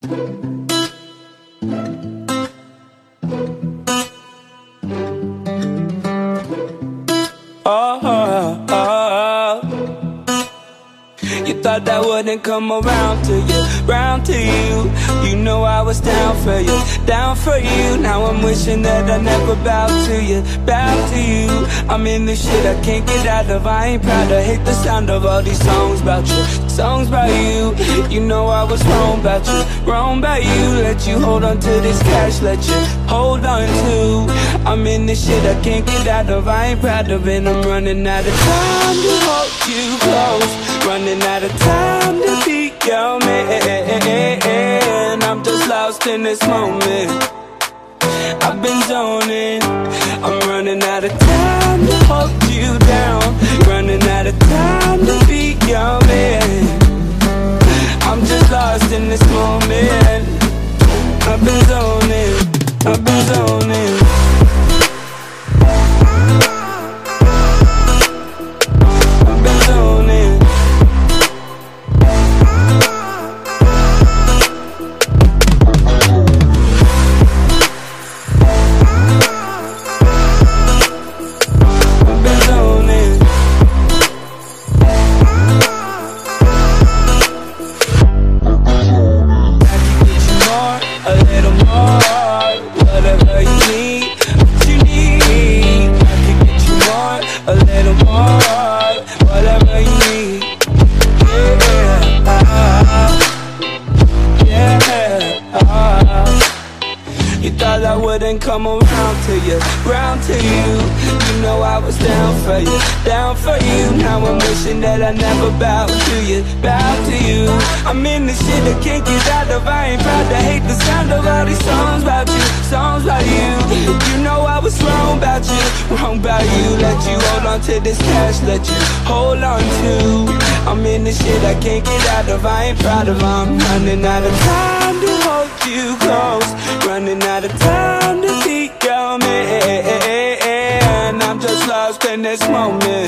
Oh, oh, oh. You thought that wouldn't come around to you, round to you. You know I was down for you, down for you. Now I'm wishing that I never bowed to you, bowed to you. I'm in this shit I can't get out of. I ain't proud, I hate the sound of all these songs about you, songs about you. You know I was wrong about you, wrong about you. Let you hold on to this cash, let you hold on to. I'm in this shit I can't get out of. I ain't proud of it. I'm running out of time to hold you close, running out of time to be your man. I'm just lost in this moment, I've been zoning. I'm running out of time to hold you down, running out of time to be your man. I'm just lost in this moment, I've been zoning, I've been zoning. I've been zoning. Wouldn't come around to you, round to you. You know I was down for you, down for you. Now I'm wishing that I never bowed to you, bowed to you. I'm in this shit I can't get out of. I ain't proud to hate the sound of all these songs about you, songs about you. You know I was wrong about you, wrong about you. Let you hold on to this cash, let you hold on to. I'm in this shit I can't get out of. I ain't proud of. I'm running out of time to hold you close, running out of time to be your man. I'm just lost in this moment,